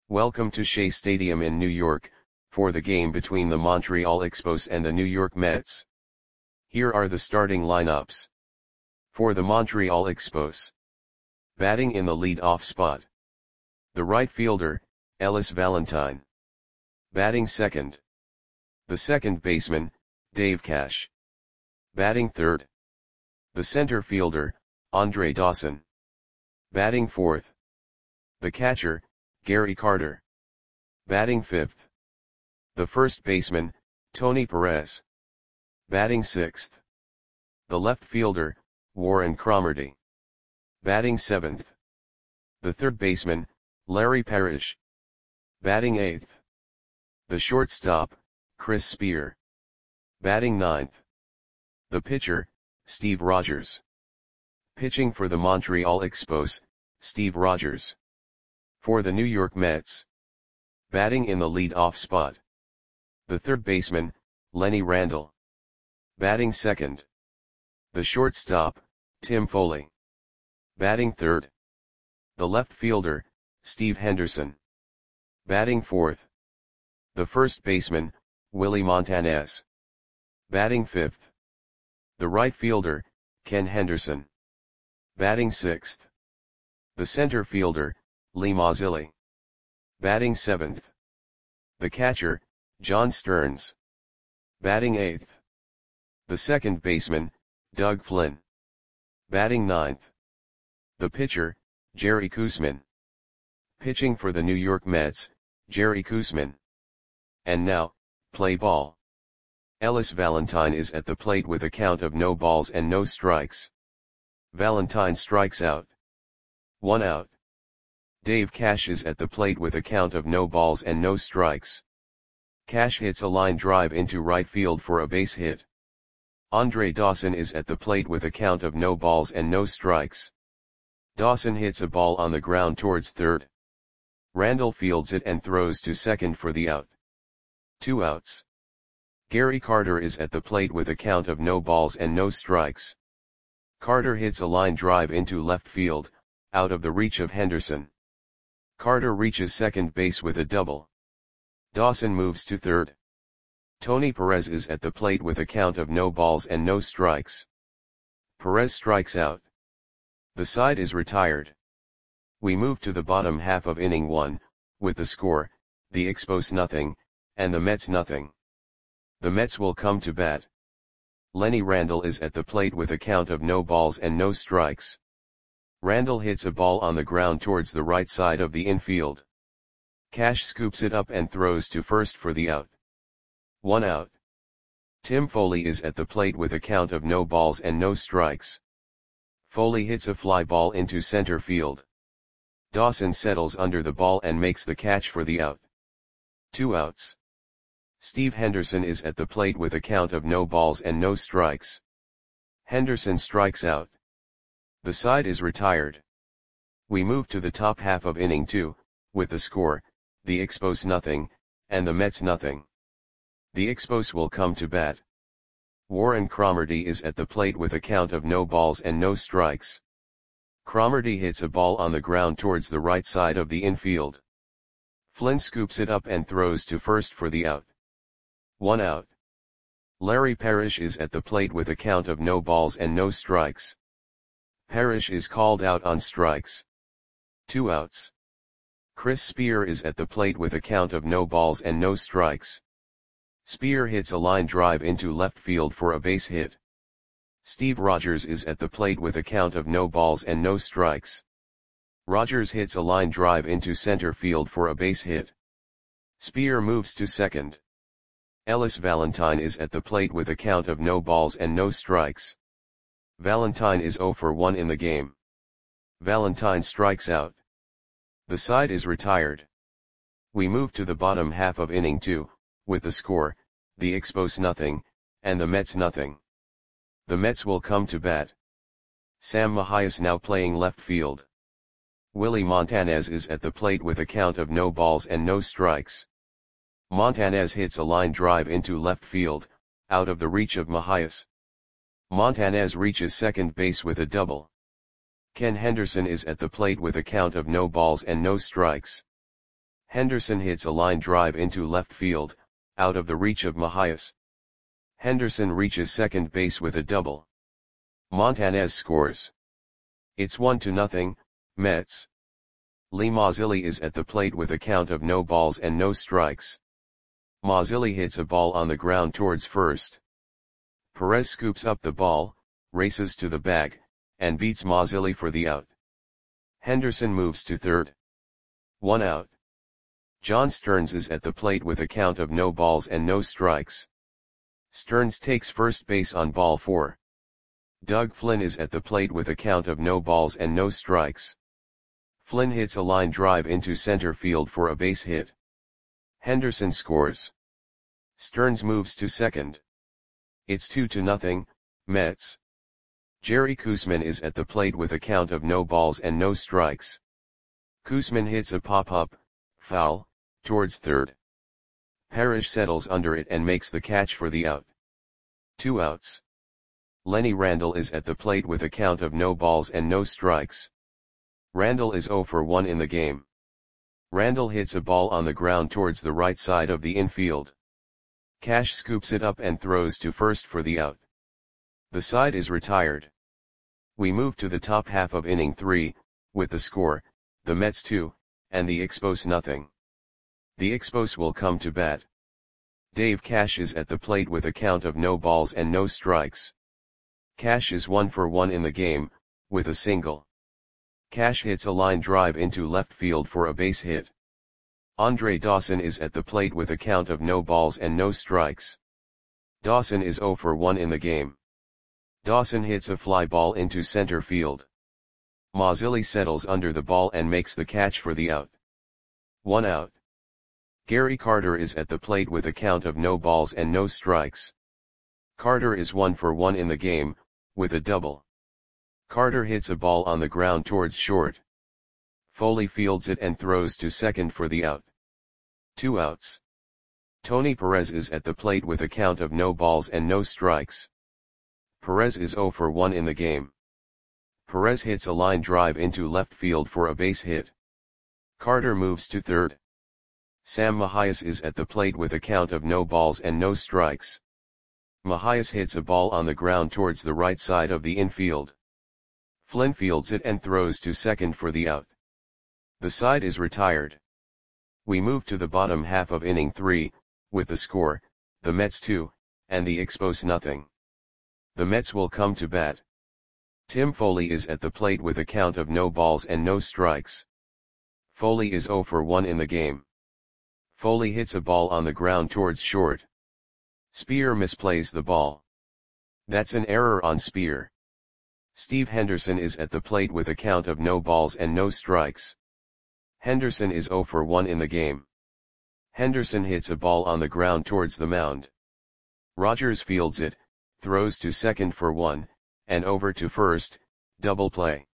Welcome to Shea Stadium in New York, for the game between the Montreal Expos and the New York Mets. Here are the starting lineups. For the Montreal Expos. Batting in the lead-off spot. The right fielder, Ellis Valentine. Batting second. The second baseman, Dave Cash. Batting third. The center fielder, Andre Dawson. Batting fourth. The catcher, Gary Carter. Batting fifth. The first baseman, Tony Perez. Batting sixth. The left fielder, Warren Cromartie. Batting seventh. The third baseman, Larry Parrish. Batting eighth. The shortstop, Chris Spear. Batting ninth. The pitcher, Steve Rogers. Pitching for the Montreal Expos, Steve Rogers. For the New York Mets. Batting in the lead-off spot. The third baseman, Lenny Randle. Batting second. The shortstop, Tim Foley. Batting third. The left fielder, Steve Henderson. Batting fourth. The first baseman, Willie Montanez. Batting fifth. The right fielder, Ken Henderson. Batting sixth. The center fielder, Lee Mazzilli. Batting seventh. The catcher, John Stearns. Batting eighth. The second baseman, Doug Flynn. Batting ninth. The pitcher, Jerry Koosman. Pitching for the New York Mets, Jerry Koosman. And now, play ball. Ellis Valentine is at the plate with a count of no balls and no strikes. Valentine strikes out. 1 out. Dave Cash is at the plate with a count of no balls and no strikes. Cash hits a line drive into right field for a base hit. Andre Dawson is at the plate with a count of no balls and no strikes. Dawson hits a ball on the ground towards third. Randle fields it and throws to second for the out. 2 outs. Gary Carter is at the plate with a count of no balls and no strikes. Carter hits a line drive into left field, out of the reach of Henderson. Carter reaches second base with a double. Dawson moves to third. Tony Perez is at the plate with a count of no balls and no strikes. Perez strikes out. The side is retired. We move to the bottom half of inning 1, with the score, the Expos nothing, and the Mets nothing. The Mets will come to bat. Lenny Randle is at the plate with a count of no balls and no strikes. Randle hits a ball on the ground towards the right side of the infield. Cash scoops it up and throws to first for the out. 1 out. Tim Foley is at the plate with a count of no balls and no strikes. Foley hits a fly ball into center field. Dawson settles under the ball and makes the catch for the out. 2 outs. Steve Henderson is at the plate with a count of no balls and no strikes. Henderson strikes out. The side is retired. We move to the top half of inning 2, with the score, the Expos nothing, and the Mets nothing. The Expos will come to bat. Warren Cromartie is at the plate with a count of no balls and no strikes. Cromartie hits a ball on the ground towards the right side of the infield. Flynn scoops it up and throws to first for the out. 1 out. Larry Parrish is at the plate with a count of no balls and no strikes. Parrish is called out on strikes. 2 outs. Chris Spear is at the plate with a count of no balls and no strikes. Spear hits a line drive into left field for a base hit. Steve Rogers is at the plate with a count of no balls and no strikes. Rogers hits a line drive into center field for a base hit. Spear moves to second. Ellis Valentine is at the plate with a count of no balls and no strikes. Valentine is 0 for 1 in the game. Valentine strikes out. The side is retired. We move to the bottom half of inning 2, with the score, the Expos nothing, and the Mets nothing. The Mets will come to bat. Sam Mahias now playing left field. Willie Montanez is at the plate with a count of no balls and no strikes. Montanez hits a line drive into left field, out of the reach of Mahias. Montanez reaches second base with a double. Ken Henderson is at the plate with a count of no balls and no strikes. Henderson hits a line drive into left field, out of the reach of Mahias. Henderson reaches second base with a double. Montanez scores. It's 1-0, Mets. Lee Mazzilli is at the plate with a count of no balls and no strikes. Mazzilli hits a ball on the ground towards first. Perez scoops up the ball, races to the bag, and beats Mazzilli for the out. Henderson moves to third. 1 out. John Stearns is at the plate with a count of no balls and no strikes. Stearns takes first base on ball 4. Doug Flynn is at the plate with a count of no balls and no strikes. Flynn hits a line drive into center field for a base hit. Henderson scores. Stearns moves to second. It's 2-0, Mets. Jerry Koosman is at the plate with a count of no balls and no strikes. Koosman hits a pop-up, foul, towards third. Parrish settles under it and makes the catch for the out. 2 outs. Lenny Randle is at the plate with a count of no balls and no strikes. Randle is 0 for 1 in the game. Randle hits a ball on the ground towards the right side of the infield. Cash scoops it up and throws to first for the out. The side is retired. We move to the top half of inning 3, with the score, the Mets 2, and the Expos nothing. The Expos will come to bat. Dave Cash is at the plate with a count of no balls and no strikes. Cash is 1 for 1 in the game, with a single. Cash hits a line drive into left field for a base hit. Andre Dawson is at the plate with a count of no balls and no strikes. Dawson is 0 for 1 in the game. Dawson hits a fly ball into center field. Mazzilli settles under the ball and makes the catch for the out. 1 out. Gary Carter is at the plate with a count of no balls and no strikes. Carter is 1 for 1 in the game, with a double. Carter hits a ball on the ground towards short. Foley fields it and throws to second for the out. 2 outs. Tony Perez is at the plate with a count of no balls and no strikes. Perez is 0 for 1 in the game. Perez hits a line drive into left field for a base hit. Carter moves to third. Sam Mahias is at the plate with a count of no balls and no strikes. Mahias hits a ball on the ground towards the right side of the infield. Flynn fields it and throws to second for the out. The side is retired. We move to the bottom half of inning 3, with the score, the Mets 2, and the Expos nothing. The Mets will come to bat. Tim Foley is at the plate with a count of no balls and no strikes. Foley is 0 for 1 in the game. Foley hits a ball on the ground towards short. Spear misplays the ball. That's an error on Spear. Steve Henderson is at the plate with a count of no balls and no strikes. Henderson is 0 for 1 in the game. Henderson hits a ball on the ground towards the mound. Rogers fields it, throws to second for 1, and over to first, double play.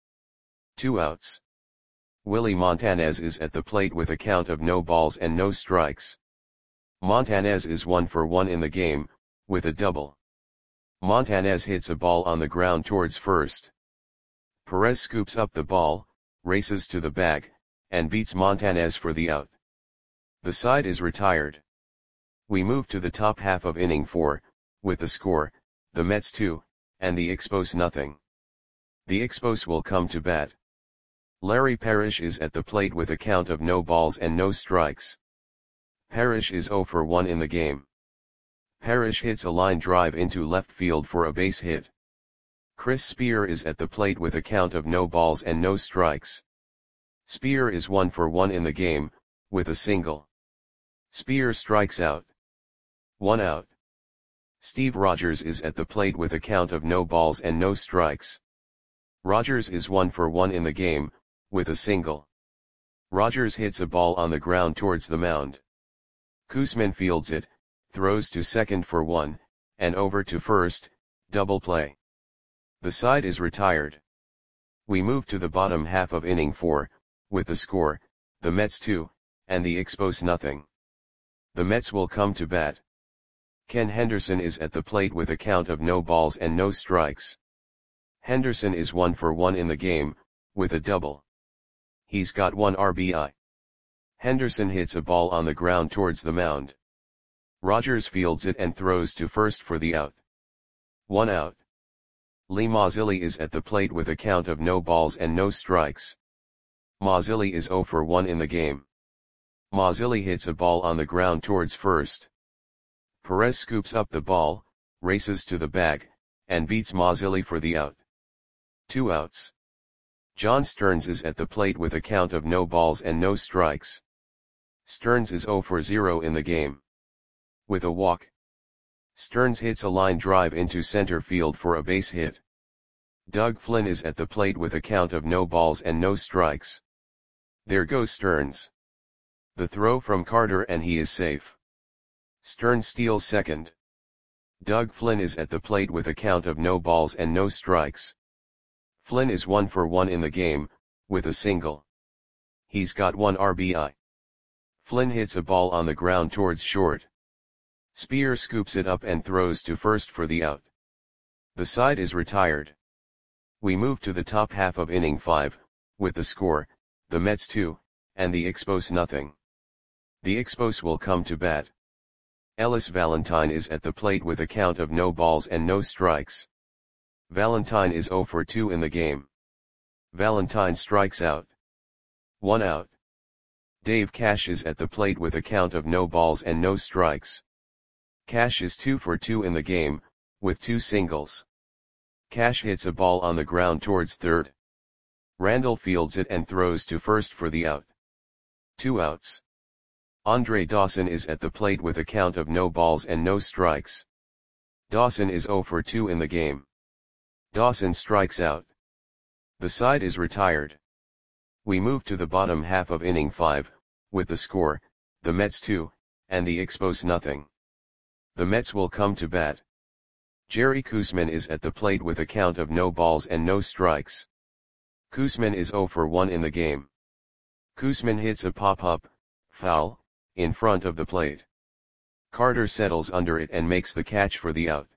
2 outs. Willie Montanez is at the plate with a count of no balls and no strikes. Montanez is 1 for 1 in the game, with a double. Montanez hits a ball on the ground towards first. Perez scoops up the ball, races to the bag, and beats Montanez for the out. The side is retired. We move to the top half of inning 4, with the score, the Mets 2, and the Expos nothing. The Expos will come to bat. Larry Parrish is at the plate with a count of no balls and no strikes. Parrish is 0 for 1 in the game. Parrish hits a line drive into left field for a base hit. Chris Spear is at the plate with a count of no balls and no strikes. Spear is 1 for 1 in the game, with a single. Spear strikes out. 1 out. Steve Rogers is at the plate with a count of no balls and no strikes. Rogers is 1 for 1 in the game, with a single. Rogers hits a ball on the ground towards the mound. Koosman fields it, throws to second for 1, and over to first, double play. The side is retired. We move to the bottom half of inning 4, with the score, the Mets 2, and the Expos nothing. The Mets will come to bat. Ken Henderson is at the plate with a count of no balls and no strikes. Henderson is 1 for 1 in the game, with a double. He's got 1 RBI. Henderson hits a ball on the ground towards the mound. Rogers fields it and throws to first for the out. 1 out. Lee Mazzilli is at the plate with a count of no balls and no strikes. Mazzilli is 0 for 1 in the game. Mazzilli hits a ball on the ground towards first. Perez scoops up the ball, races to the bag, and beats Mazzilli for the out. 2 outs. John Stearns is at the plate with a count of no balls and no strikes. Stearns is 0 for 0 in the game. With a walk, Stearns hits a line drive into center field for a base hit. Doug Flynn is at the plate with a count of no balls and no strikes. There goes Stearns. The throw from Carter and he is safe. Stearns steals second. Doug Flynn is at the plate with a count of no balls and no strikes. Flynn is 1 for 1 in the game, with a single. He's got 1 RBI. Flynn hits a ball on the ground towards short. Spear scoops it up and throws to first for the out. The side is retired. We move to the top half of inning 5, with the score, the Mets 2, and the Expos nothing. The Expos will come to bat. Ellis Valentine is at the plate with a count of no balls and no strikes. Valentine is 0 for 2 in the game. Valentine strikes out. 1 out. Dave Cash is at the plate with a count of no balls and no strikes. Cash is 2 for 2 in the game, with 2 singles. Cash hits a ball on the ground towards third. Randall fields it and throws to first for the out. 2 outs. Andre Dawson is at the plate with a count of no balls and no strikes. Dawson is 0 for 2 in the game. Dawson strikes out. The side is retired. We move to the bottom half of inning 5, with the score, the Mets 2, and the Expos nothing. The Mets will come to bat. Jerry Koosman is at the plate with a count of no balls and no strikes. Koosman is 0 for 1 in the game. Koosman hits a pop-up, foul, in front of the plate. Carter settles under it and makes the catch for the out.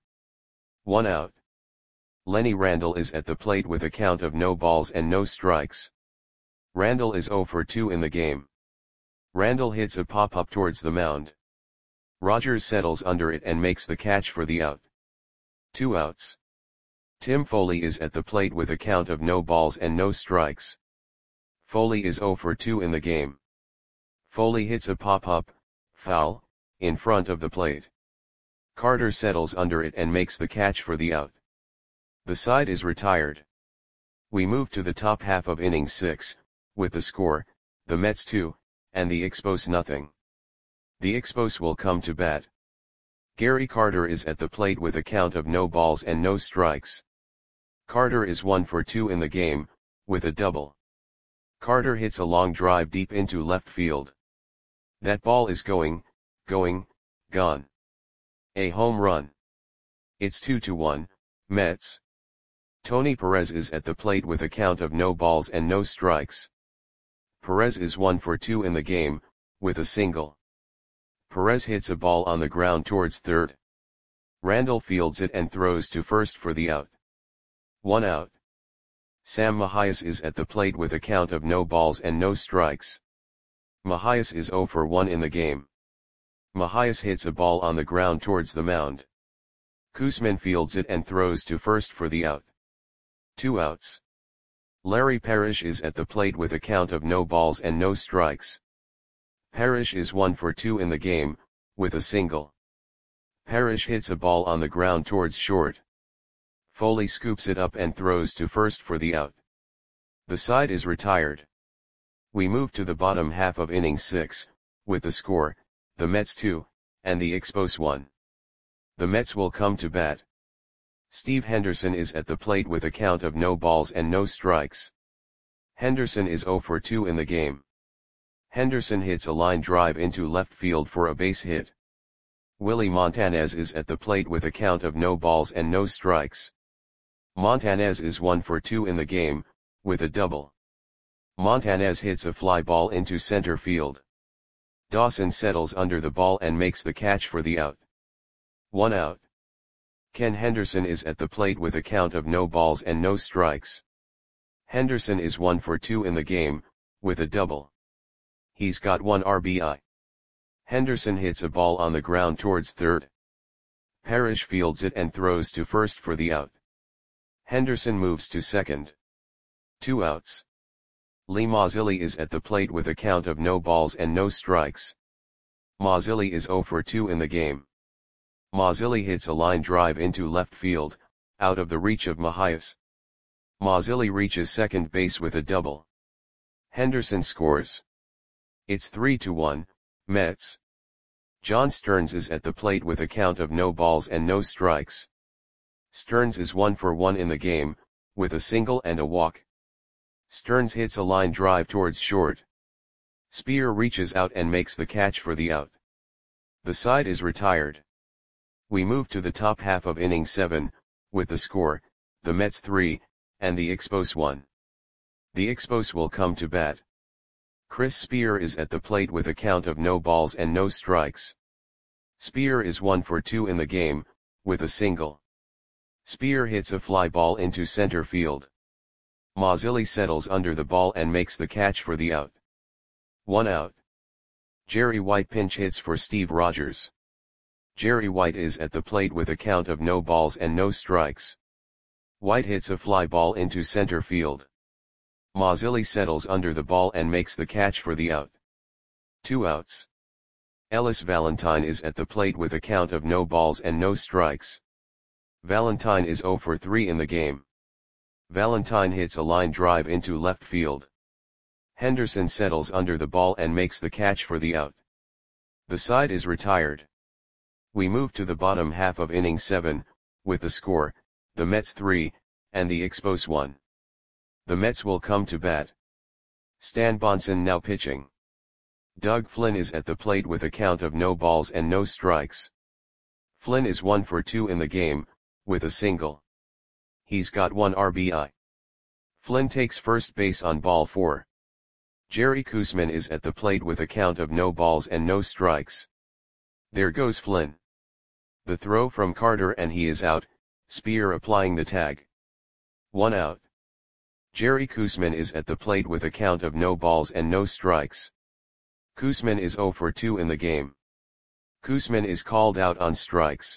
1 out. Lenny Randall is at the plate with a count of no balls and no strikes. Randall is 0 for 2 in the game. Randall hits a pop-up towards the mound. Rogers settles under it and makes the catch for the out. 2 outs. Tim Foley is at the plate with a count of no balls and no strikes. Foley is 0 for 2 in the game. Foley hits a pop-up, foul, in front of the plate. Carter settles under it and makes the catch for the out. The side is retired. We move to the top half of inning 6, with the score, the Mets 2, and the Expos nothing. The Expos will come to bat. Gary Carter is at the plate with a count of no balls and no strikes. Carter is 1 for 2 in the game, with a double. Carter hits a long drive deep into left field. That ball is gone. A home run. It's 2-1, Mets. Tony Perez is at the plate with a count of no balls and no strikes. Perez is 1 for 2 in the game, with a single. Perez hits a ball on the ground towards third. Randall fields it and throws to first for the out. 1 out. Sam Mahias is at the plate with a count of no balls and no strikes. Mahias is 0 for 1 in the game. Mahias hits a ball on the ground towards the mound. Koosman fields it and throws to first for the out. 2 outs. Larry Parrish is at the plate with a count of no balls and no strikes. Parrish is 1 for 2 in the game, with a single. Parrish hits a ball on the ground towards short. Foley scoops it up and throws to first for the out. The side is retired. We move to the bottom half of inning 6, with the score, the Mets 2, and the Expos 1. The Mets will come to bat. Steve Henderson is at the plate with a count of no balls and no strikes. Henderson is 0 for 2 in the game. Henderson hits a line drive into left field for a base hit. Willie Montanez is at the plate with a count of no balls and no strikes. Montanez is 1 for 2 in the game, with a double. Montanez hits a fly ball into center field. Dawson settles under the ball and makes the catch for the out. 1 out. Ken Henderson is at the plate with a count of no balls and no strikes. Henderson is 1 for 2 in the game, with a double. He's got 1 RBI. Henderson hits a ball on the ground towards third. Parrish fields it and throws to first for the out. Henderson moves to second. 2 outs. Lee Mazzilli is at the plate with a count of no balls and no strikes. Mazzilli is 0 for 2 in the game. Mazzilli hits a line drive into left field, out of the reach of Mahias. Mazzilli reaches second base with a double. Henderson scores. It's 3-1, Mets. John Stearns is at the plate with a count of no balls and no strikes. Stearns is 1 for 1 in the game, with a single and a walk. Stearns hits a line drive towards short. Spear reaches out and makes the catch for the out. The side is retired. We move to the top half of inning 7, with the score, the Mets 3, and the Expos 1. The Expos will come to bat. Chris Spear is at the plate with a count of no balls and no strikes. Spear is 1 for 2 in the game, with a single. Spear hits a fly ball into center field. Mazzilli settles under the ball and makes the catch for the out. 1 out. Jerry White pinch hits for Steve Rogers. Jerry White is at the plate with a count of no balls and no strikes. White hits a fly ball into center field. Mazzilli settles under the ball and makes the catch for the out. 2 outs. Ellis Valentine is at the plate with a count of no balls and no strikes. Valentine is 0 for 3 in the game. Valentine hits a line drive into left field. Henderson settles under the ball and makes the catch for the out. The side is retired. We move to the bottom half of inning 7, with the score, the Mets 3, and the Expos 1. The Mets will come to bat. Stan Bonson now pitching. Doug Flynn is at the plate with a count of no balls and no strikes. Flynn is 1 for 2 in the game, with a single. He's got 1 RBI. Flynn takes first base on ball 4. Jerry Koosman is at the plate with a count of no balls and no strikes. There goes Flynn. The throw from Carter and he is out, Spear applying the tag. 1 out. Jerry Koosman is at the plate with a count of no balls and no strikes. Koosman is 0 for 2 in the game. Koosman is called out on strikes.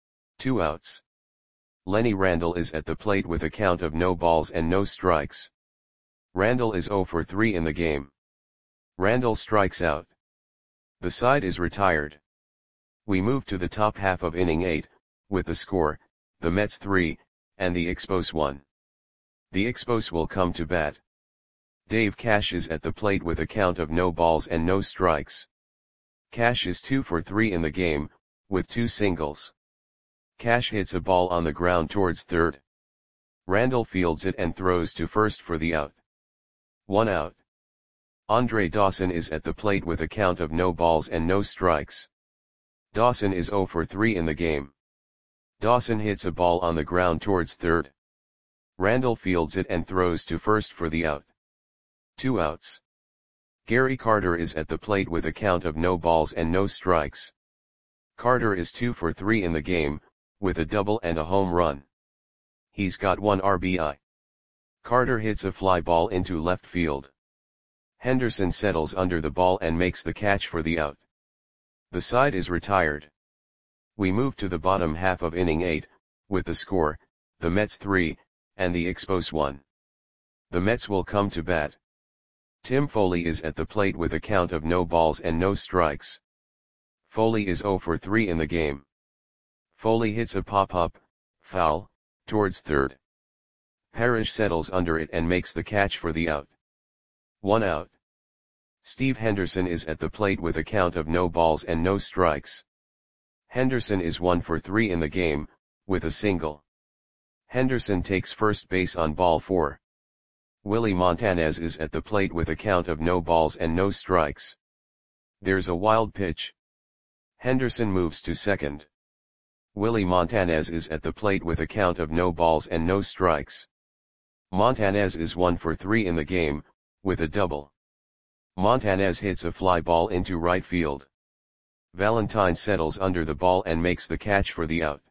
2 outs. Lenny Randle is at the plate with a count of no balls and no strikes. Randle is 0 for 3 in the game. Randle strikes out. The side is retired. We move to the top half of inning 8, with the score, the Mets 3, and the Expos 1. The Expos will come to bat. Dave Cash is at the plate with a count of no balls and no strikes. Cash is 2 for 3 in the game, with 2 singles. Cash hits a ball on the ground towards third. Randle fields it and throws to first for the out. 1 out. Andre Dawson is at the plate with a count of no balls and no strikes. Dawson is 0 for 3 in the game. Dawson hits a ball on the ground towards third. Randle fields it and throws to first for the out. 2 outs. Gary Carter is at the plate with a count of no balls and no strikes. Carter is 2 for 3 in the game, with a double and a home run. He's got 1 RBI. Carter hits a fly ball into left field. Henderson settles under the ball and makes the catch for the out. The side is retired. We move to the bottom half of inning 8, with the score, the Mets 3, and the Expos 1. The Mets will come to bat. Tim Foley is at the plate with a count of no balls and no strikes. Foley is 0 for 3 in the game. Foley hits a pop-up, foul, towards third. Parrish settles under it and makes the catch for the out. 1 out. Steve Henderson is at the plate with a count of no balls and no strikes. Henderson is 1 for 3 in the game, with a single. Henderson takes first base on ball 4. Willie Montanez is at the plate with a count of no balls and no strikes. There's a wild pitch. Henderson moves to second. Willie Montanez is at the plate with a count of no balls and no strikes. Montanez is 1 for 3 in the game, with a double. Montanez hits a fly ball into right field. Valentine settles under the ball and makes the catch for the out.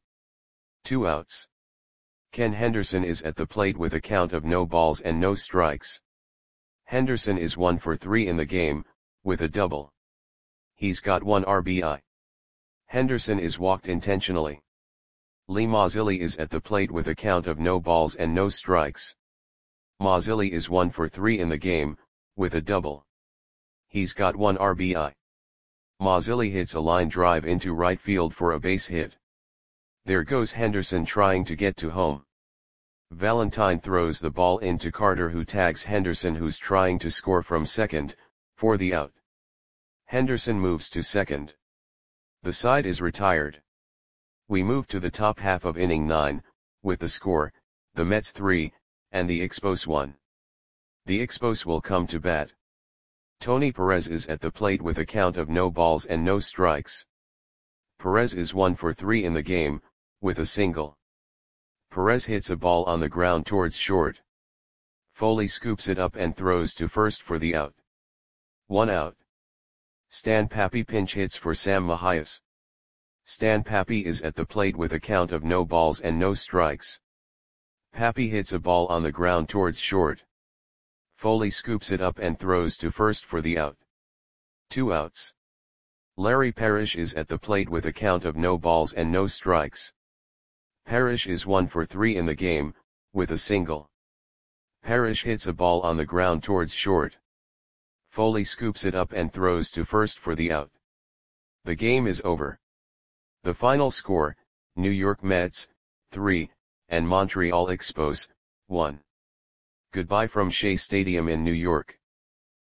2 outs. Ken Henderson is at the plate with a count of no balls and no strikes. Henderson is 1 for 3 in the game, with a double. He's got 1 RBI. Henderson is walked intentionally. Lee Mazzilli is at the plate with a count of no balls and no strikes. Mazzilli is 1 for 3 in the game, with a double. He's got 1 RBI. Mazzilli hits a line drive into right field for a base hit. There goes Henderson trying to get to home. Valentine throws the ball into Carter, who tags Henderson, who's trying to score from second, for the out. Henderson moves to second. The side is retired. We move to the top half of inning 9, with the score, the Mets 3, and the Expos 1. The Expos will come to bat. Tony Perez is at the plate with a count of no balls and no strikes. Perez is 1 for 3 in the game, with a single. Perez hits a ball on the ground towards short. Foley scoops it up and throws to first for the out. 1 out. Stan Papi pinch hits for Sam Mahias. Stan Papi is at the plate with a count of no balls and no strikes. Papi hits a ball on the ground towards short. Foley scoops it up and throws to first for the out. 2 outs. Larry Parrish is at the plate with a count of no balls and no strikes. Parrish is 1 for 3 in the game, with a single. Parrish hits a ball on the ground towards short. Foley scoops it up and throws to first for the out. The game is over. The final score, New York Mets, 3, and Montreal Expos, 1. Goodbye from Shea Stadium in New York.